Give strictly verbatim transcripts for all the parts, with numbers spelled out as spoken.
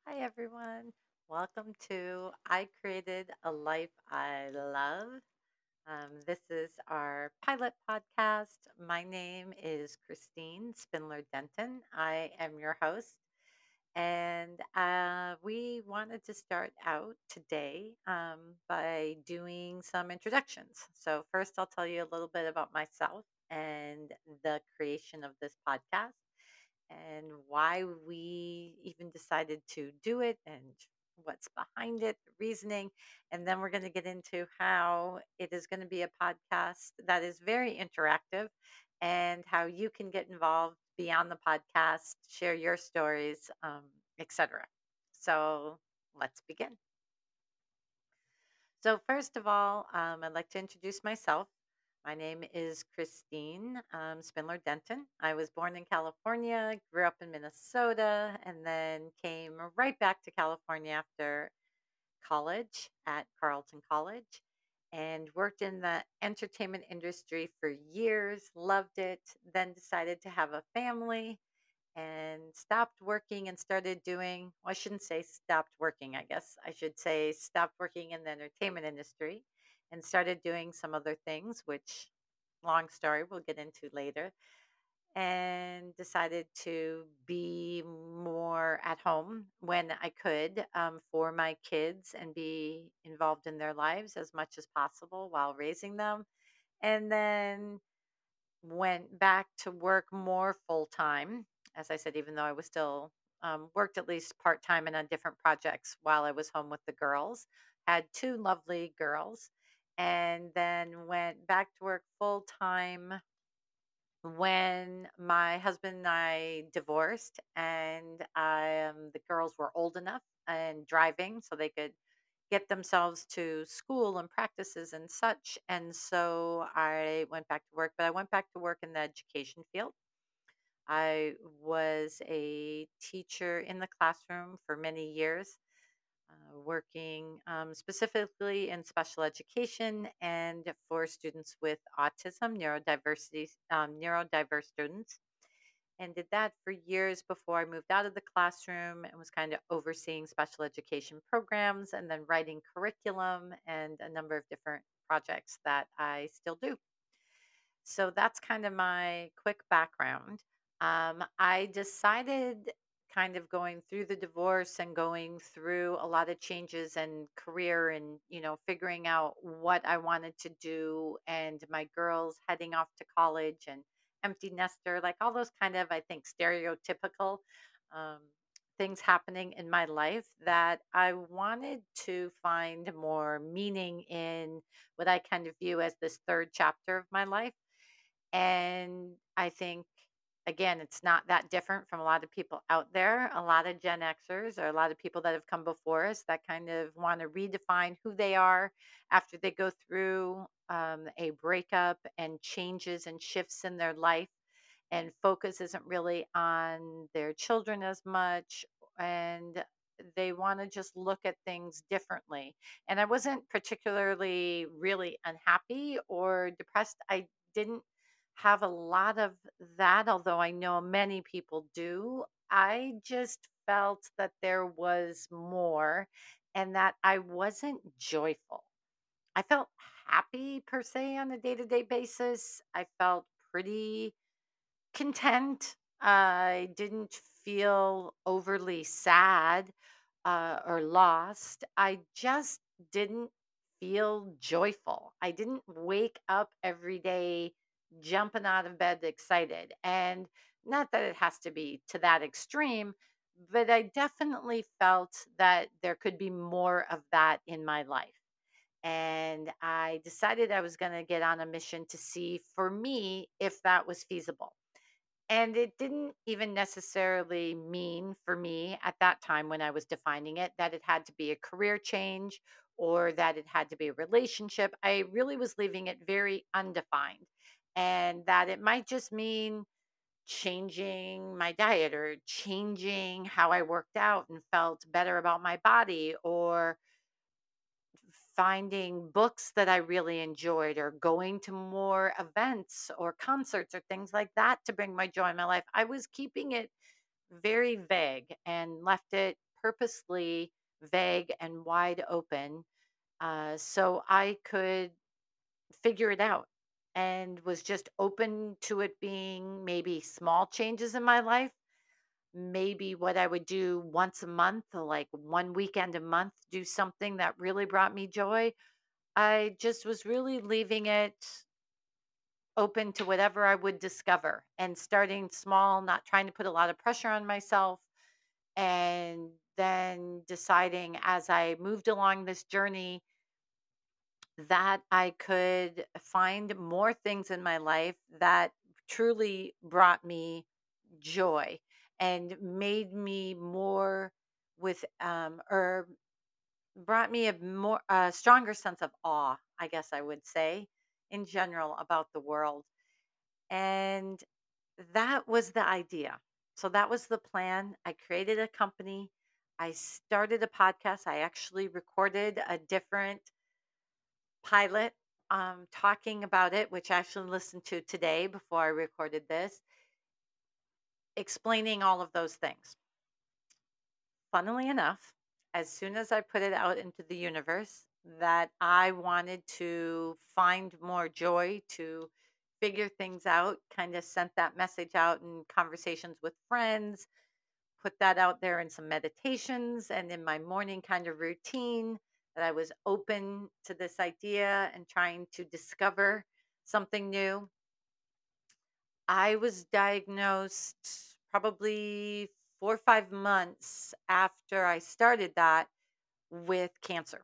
Hi, everyone. Welcome to I Created a Life I Love. Um, this is our pilot podcast. My name is Christine Spindler Denton. I am your host. And uh, we wanted to start out today um, by doing some introductions. So, first, I'll tell you a little bit about myself and the creation of this podcast and why we even decided to do it and what's behind it, the reasoning. And then we're going to get into how it is going to be a podcast that is very interactive and how you can get involved beyond the podcast, share your stories, um, et cetera. So let's begin. So, first of all, um, I'd like to introduce myself. My name is Christine um, Spindler Denton. I was born in California, grew up in Minnesota, and then came right back to California after college at Carleton College and worked in the entertainment industry for years, loved it, then decided to have a family and stopped working and started doing, well, I shouldn't say stopped working, I guess I should say stopped working in the entertainment industry and started doing some other things, which, long story, we'll get into later, and decided to be more at home when I could um, for my kids and be involved in their lives as much as possible while raising them. And then went back to work more full time. As I said, even though I was still um, worked at least part time and on different projects while I was home with the girls, had two lovely girls, and then went back to work full time when my husband and I divorced, and um, the girls were old enough and driving so they could get themselves to school and practices and such. And so I went back to work, but I went back to work in the education field. I was a teacher in the classroom for many years, uh, working um, specifically in special education and for students with autism, neurodiversity, um, neurodiverse students, and did that for years before I moved out of the classroom and was kind of overseeing special education programs and then writing curriculum and a number of different projects that I still do. So that's kind of my quick background. Um, I decided, kind of going through the divorce and going through a lot of changes and career and, you know, figuring out what I wanted to do, and my girls heading off to college and empty nester, like all those kind of, I think, stereotypical um, things happening in my life, that I wanted to find more meaning in what I kind of view as this third chapter of my life. And I think, again, it's not that different from a lot of people out there. A lot of Gen Xers or a lot of people that have come before us that kind of want to redefine who they are after they go through um, a breakup and changes and shifts in their life. And focus isn't really on their children as much. And they want to just look at things differently. And I wasn't particularly really unhappy or depressed. I didn't have a lot of that, although I know many people do. I just felt that there was more and that I wasn't joyful. I felt happy per se on a day to day basis. I felt pretty content. I didn't feel overly sad uh, or lost. I just didn't feel joyful. I didn't wake up every day jumping out of bed excited. And not that it has to be to that extreme, but I definitely felt that there could be more of that in my life. And I decided I was going to get on a mission to see for me if that was feasible. And it didn't even necessarily mean for me at that time when I was defining it that it had to be a career change or that it had to be a relationship. I really was leaving it very undefined, and that it might just mean changing my diet or changing how I worked out and felt better about my body, or finding books that I really enjoyed, or going to more events or concerts or things like that to bring my joy in my life. I was keeping it very vague and left it purposely vague and wide open, uh, so I could figure it out, and was just open to it being maybe small changes in my life, maybe what I would do once a month, or like one weekend a month, do something that really brought me joy. I just was really leaving it open to whatever I would discover and starting small, not trying to put a lot of pressure on myself. And then deciding as I moved along this journey that I could find more things in my life that truly brought me joy and made me more with um or brought me a more a stronger sense of awe, I guess I would say, in general about the world. And that was the idea. So that was the plan. I created a company. I started a podcast. I actually recorded a different pilot um, talking about it, which I actually listened to today before I recorded this, explaining all of those things. Funnily enough, as soon as I put it out into the universe that I wanted to find more joy, to figure things out, kind of sent that message out in conversations with friends, put that out there in some meditations and in my morning kind of routine, that I was open to this idea and trying to discover something new. I was diagnosed probably four or five months after I started that with cancer.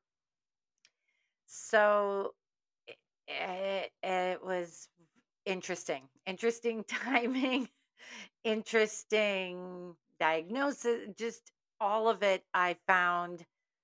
So it, it was interesting, interesting timing, interesting diagnosis, just all of it. I found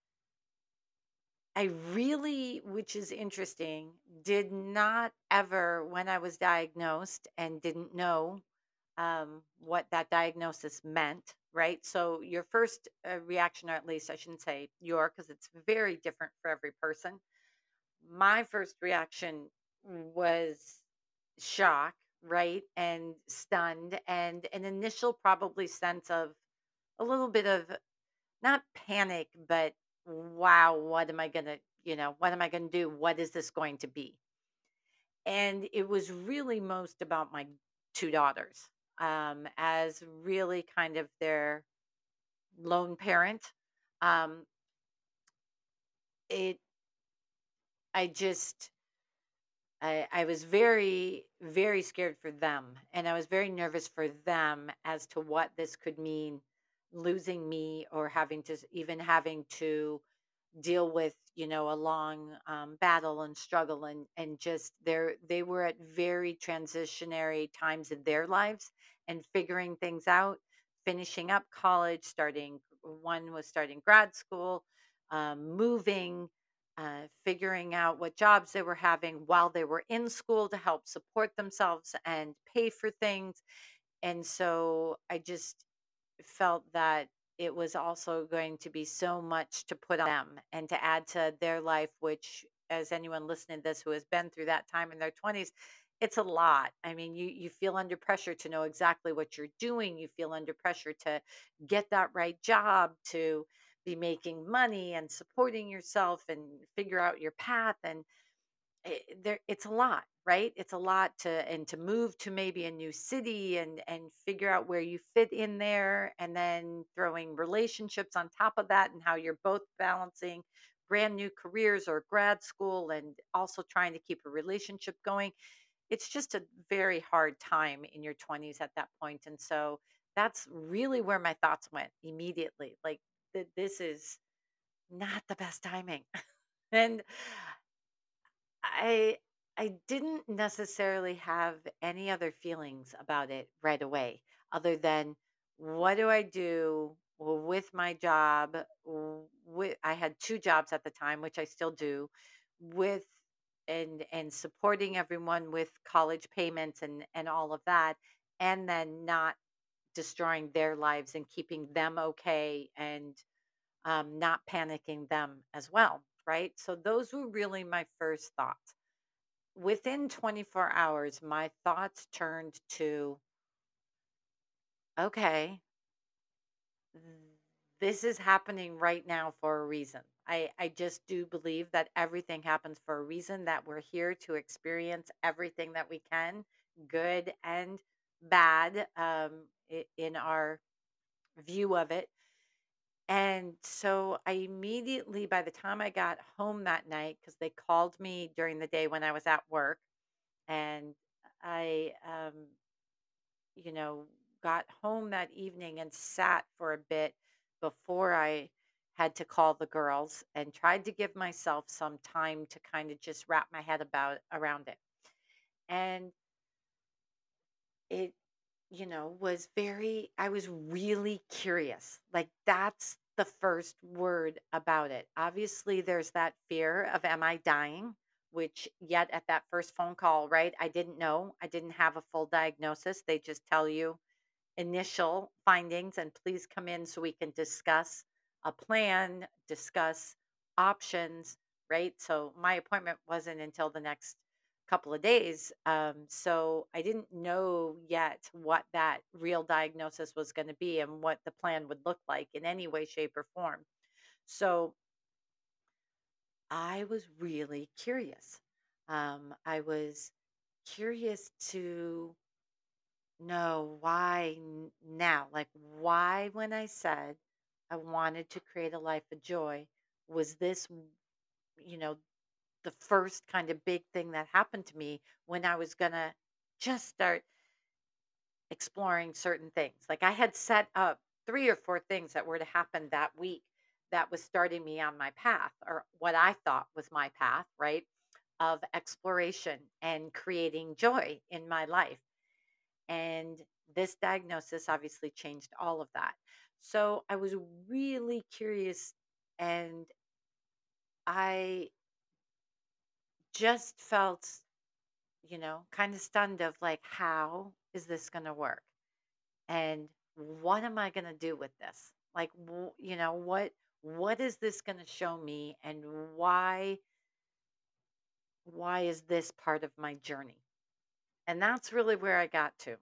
I really, which is interesting, did not ever, when I was diagnosed and didn't know um, what that diagnosis meant, right? So, your first uh, reaction, or at least I shouldn't say your, because it's very different for every person. My first reaction was shock, right? And stunned, and an initial probably sense of a little bit of not panic, but wow, what am I going to, you know, what am I going to do? What is this going to be? And it was really most about my two daughters, um, as really kind of their lone parent. Um, it, I just, I, I was very, very scared for them. And I was very nervous for them as to what this could mean, losing me, or having to, even having to deal with, you know, a long um, battle and struggle, and and just they're they were at very transitionary times in their lives and figuring things out, finishing up college, starting, one was starting grad school, um, moving, uh, figuring out what jobs they were having while they were in school to help support themselves and pay for things. And so I just felt that it was also going to be so much to put on them and to add to their life, which, as anyone listening to this who has been through that time in their twenties, it's a lot. I mean, you you feel under pressure to know exactly what you're doing. You feel under pressure to get that right job, to be making money and supporting yourself and figure out your path. And it, there it's a lot, right? It's a lot to, and to move to maybe a new city and and figure out where you fit in there, and then throwing relationships on top of that, and how you're both balancing brand new careers or grad school and also trying to keep a relationship going. It's just a very hard time in your twenties at that point. And so that's really where my thoughts went immediately, like, th- this is not the best timing. And I I didn't necessarily have any other feelings about it right away, other than what do I do with my job? With, I had two jobs at the time, which I still do, with and and supporting everyone with college payments and and all of that, and then not destroying their lives and keeping them okay, and um, not panicking them as well. Right. So those were really my first thoughts. Within twenty-four hours, my thoughts turned to, okay, this is happening right now for a reason. I, I just do believe that everything happens for a reason, that we're here to experience everything that we can, good and bad, um, i- in our view of it. And so I immediately, by the time I got home that night, because they called me during the day when I was at work, and I, um, you know, got home that evening and sat for a bit before I had to call the girls and tried to give myself some time to kind of just wrap my head about around it. And it, you know, was very, I was really curious. Like, that's the first word about it. Obviously, there's that fear of, am I dying? Which, yet at that first phone call, right? I didn't know. I didn't have a full diagnosis. They just tell you initial findings and please come in so we can discuss a plan, discuss options, right? So my appointment wasn't until the next couple of days. Um, so I didn't know yet what that real diagnosis was going to be and what the plan would look like in any way, shape, or form. So I was really curious. Um, I was curious to no, why n- now? Like, why, when I said I wanted to create a life of joy, was this, w- you know, the first kind of big thing that happened to me when I was going to just start exploring certain things? Like, I had set up three or four things that were to happen that week that was starting me on my path, or what I thought was my path, right? Of exploration and creating joy in my life. And this diagnosis obviously changed all of that. So I was really curious, and I just felt, you know, kind of stunned of like, how is this going to work? And what am I going to do with this? Like, w- you know, what what is this going to show me, and why why is this part of my journey? And that's really where I got to.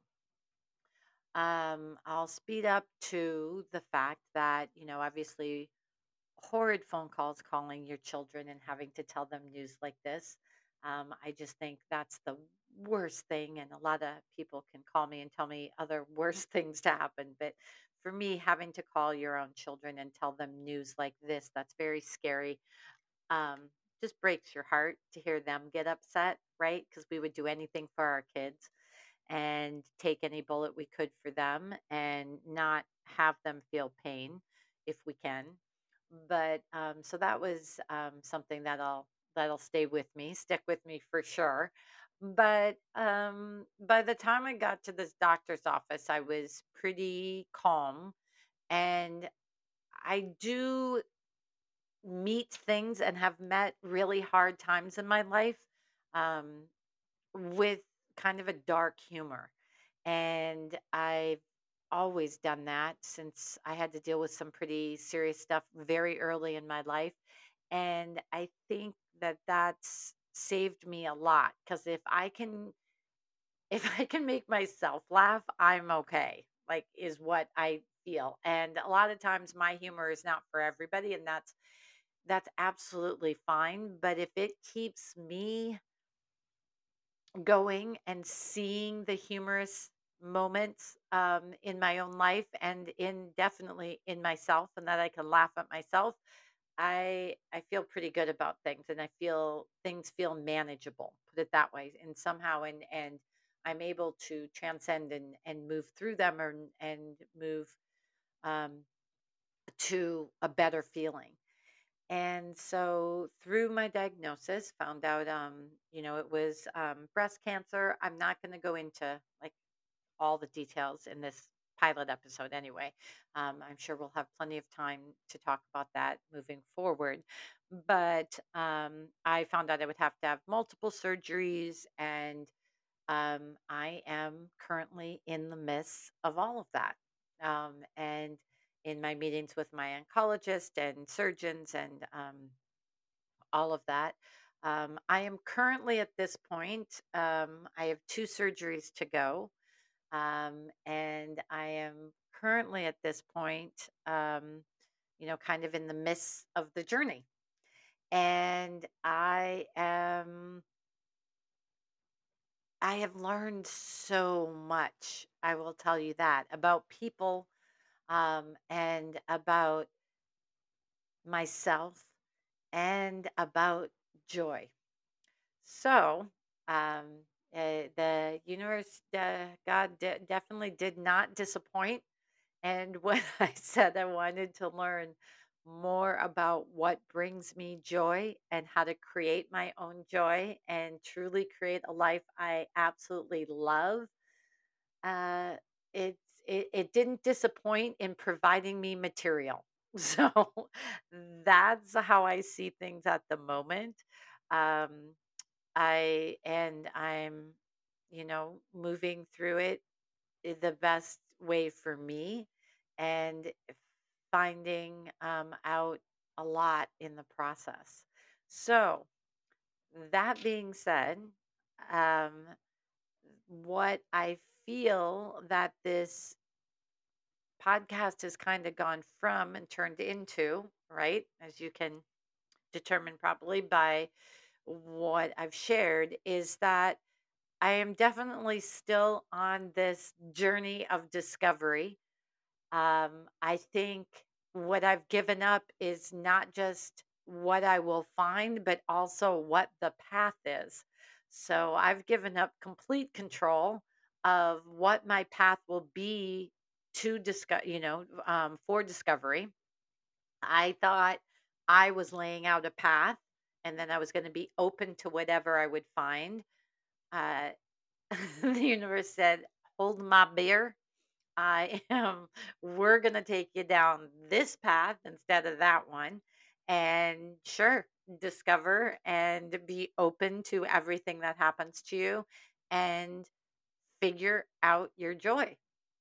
Um, I'll speed up to the fact that, you know, obviously horrid phone calls calling your children and having to tell them news like this. Um, I just think that's the worst thing. And a lot of people can call me and tell me other worse things to happen. But for me, having to call your own children and tell them news like this, that's very scary. Um, just breaks your heart to hear them get upset, right? Because we would do anything for our kids and take any bullet we could for them and not have them feel pain if we can. But um, so that was um, something that'll that'll stay with me, stick with me for sure. But um, by the time I got to this doctor's office, I was pretty calm, and I do meet things and have met really hard times in my life. Um, with kind of a dark humor. And I've always done that since I had to deal with some pretty serious stuff very early in my life. And I think that that's saved me a lot, because if I can if I can make myself laugh, I'm okay. Like, is what I feel. And a lot of times my humor is not for everybody, and that's that's absolutely fine, but if it keeps me going and seeing the humorous moments um, in my own life and in definitely in myself, and that I can laugh at myself, I I feel pretty good about things, and I feel things feel manageable, put it that way, and somehow and and I'm able to transcend and and move through them, or and move um, to a better feeling. And so through my diagnosis, found out, um, you know, it was um, breast cancer. I'm not going to go into like all the details in this pilot episode anyway. Um, I'm sure we'll have plenty of time to talk about that moving forward. But um, I found out I would have to have multiple surgeries, and um, I am currently in the midst of all of that. Um, and in my meetings with my oncologist and surgeons and um, all of that. Um, I am currently at this point, um, I have two surgeries to go. Um, and I am currently at this point. Um, you know, kind of in the midst of the journey. And I am, I have learned so much, I will tell you that, about people, um, and about myself and about joy. So, um, uh, the universe, uh, God de- definitely did not disappoint. And when I said I wanted to learn more about what brings me joy and how to create my own joy and truly create a life I absolutely love, uh, it's it, it didn't disappoint in providing me material. So that's how I see things at the moment. Um, I and I'm, you know, moving through it i- the best way for me, and finding um, out a lot in the process. So that being said, um, what I feel that this podcast has kind of gone from and turned into, right? As you can determine probably by what I've shared, is that I am definitely still on this journey of discovery. Um, I think what I've given up is not just what I will find, but also what the path is. So I've given up complete control of what my path will be to discover, you know, um, for discovery. I thought I was laying out a path, and then I was going to be open to whatever I would find. Uh, the universe said, "Hold my beer. I am, we're going to take you down this path instead of that one." And sure, discover and be open to everything that happens to you and figure out your joy.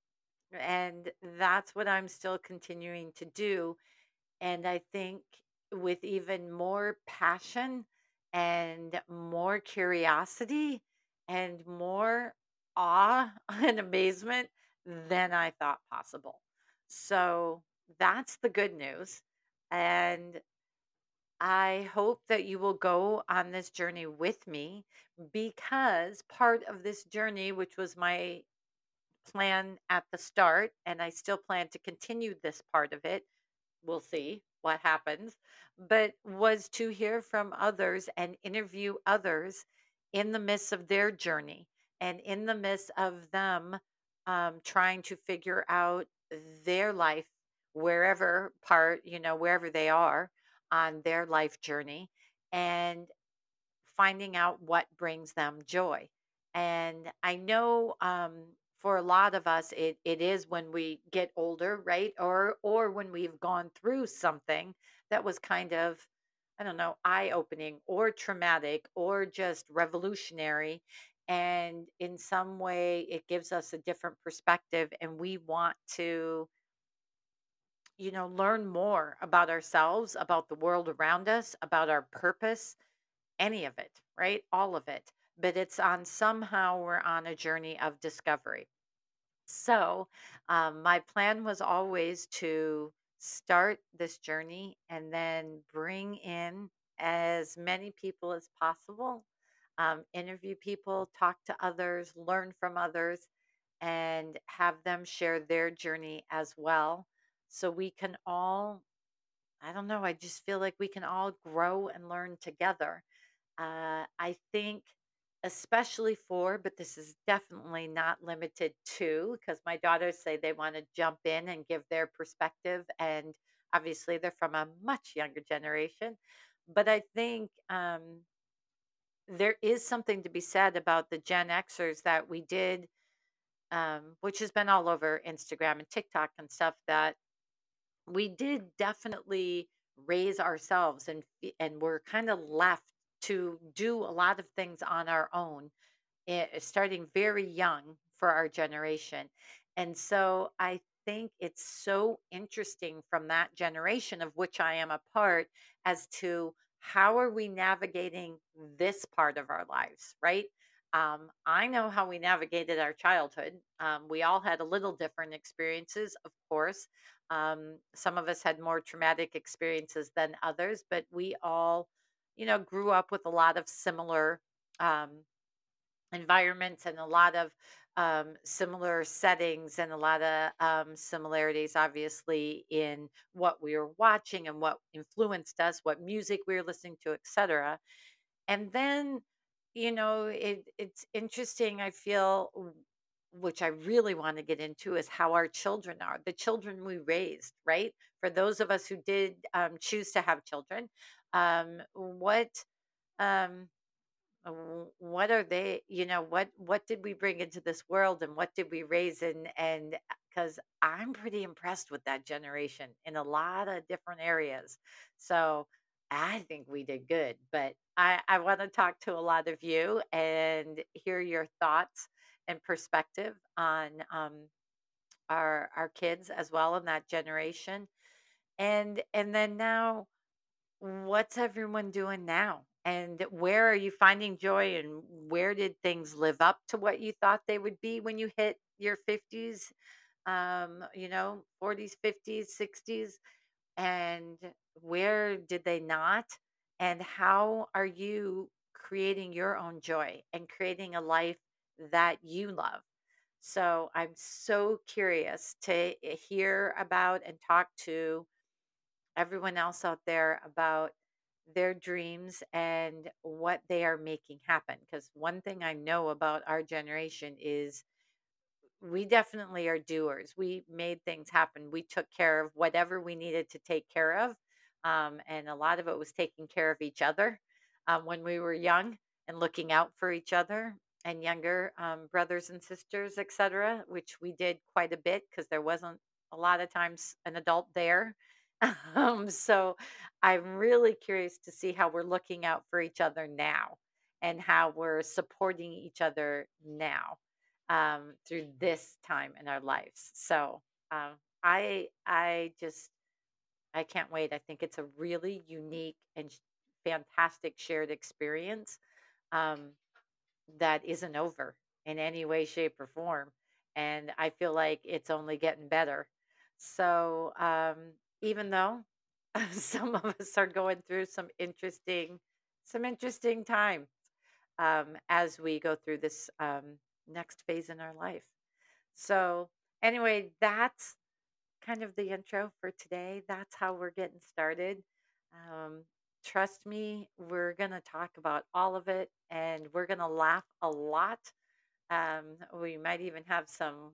And that's what I'm still continuing to do. And I think with even more passion and more curiosity and more awe and amazement than I thought possible. So that's the good news. And I hope that you will go on this journey with me, because part of this journey, which was my plan at the start, and I still plan to continue this part of it, we'll see what happens, but was to hear from others and interview others in the midst of their journey and in the midst of them um, trying to figure out their life, wherever part, you know, wherever they are on their life journey, and finding out what brings them joy. And I know um, for a lot of us, it, it is when we get older, right? Or or when we've gone through something that was kind of, I don't know, eye opening or traumatic or just revolutionary. And in some way, it gives us a different perspective, and we want to, you know, learn more about ourselves, about the world around us, about our purpose, any of it, right? All of it. But it's on, somehow we're on a journey of discovery. So, um, my plan was always to start this journey and then bring in as many people as possible, um, interview people, talk to others, learn from others, and have them share their journey as well. So we can all, I don't know, I just feel like we can all grow and learn together. uh, I think, especially for, but this is definitely not limited to, because my daughters say they want to jump in and give their perspective. And obviously, they're from a much younger generation. But I think um, there is something to be said about the Gen Xers that we did, um, which has been all over Instagram and TikTok and stuff, that we did definitely raise ourselves, and fe- and we're kind of left to do a lot of things on our own, eh, starting very young for our generation. And so I think it's so interesting from that generation, of which I am a part, as to how are we navigating this part of our lives, right? Um, I know how we navigated our childhood. Um, we all had a little different experiences, of course, Um, some of us had more traumatic experiences than others, but we all, you know, grew up with a lot of similar um, environments and a lot of um, similar settings and a lot of um, similarities, obviously, in what we were watching and what influenced us, what music we were listening to, et cetera. And then, you know, it it's interesting, I feel, w- which I really want to get into, is how our children are, the children we raised, right? For those of us who did um, choose to have children, um, what um, w- what are they, you know, what what did we bring into this world and what did we raise in? And because I'm pretty impressed with that generation in a lot of different areas. So I think we did good, but i i want to talk to a lot of you and hear your thoughts and perspective on um our our kids as well in that generation. And and then now, what's everyone doing now? And where are you finding joy? And where did things live up to what you thought they would be when you hit your fifties, um, you know, forties, fifties, sixties? And where did they not? And how are you creating your own joy and creating a life that you love? So I'm so curious to hear about and talk to everyone else out there about their dreams and what they are making happen. Because one thing I know about our generation is we definitely are doers. We made things happen. We took care of whatever we needed to take care of. Um, and a lot of it was taking care of each other um, when we were young and looking out for each other and younger um, brothers and sisters, et cetera, which we did quite a bit because there wasn't a lot of times an adult there. um, so I'm really curious to see how we're looking out for each other now and how we're supporting each other now um, through this time in our lives. So um, I I just I can't wait. I think it's a really unique and sh- fantastic shared experience um, that isn't over in any way, shape, or form. And I feel like it's only getting better. So um, even though some of us are going through some interesting, some interesting time um, as we go through this um, next phase in our life. So, anyway, that's kind of the intro for today. That's how we're getting started. Um, Trust me, we're going to talk about all of it and we're going to laugh a lot. Um, we might even have some,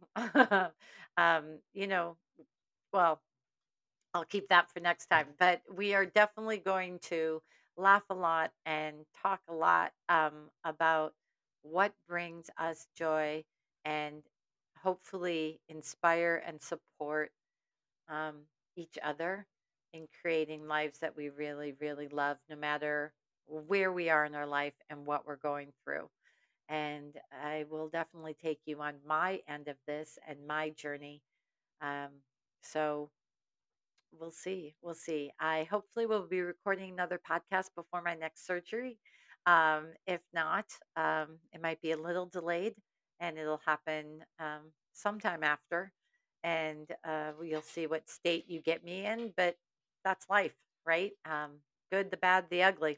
um, you know, well, I'll keep that for next time. But we are definitely going to laugh a lot and talk a lot um, about what brings us joy and hopefully inspire and support um, each other in creating lives that we really, really love, no matter where we are in our life and what we're going through. And I will definitely take you on my end of this and my journey. Um, so, We'll see. We'll see. I hopefully will be recording another podcast before my next surgery. Um, if not, um, it might be a little delayed and it'll happen um, sometime after. And uh, we'll see what state you get me in, but that's life, right? Um, good, the bad, the ugly.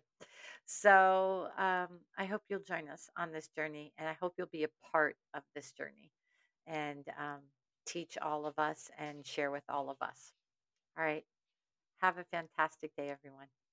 So um, I hope you'll join us on this journey and I hope you'll be a part of this journey and um, teach all of us and share with all of us. All right. Have a fantastic day, everyone.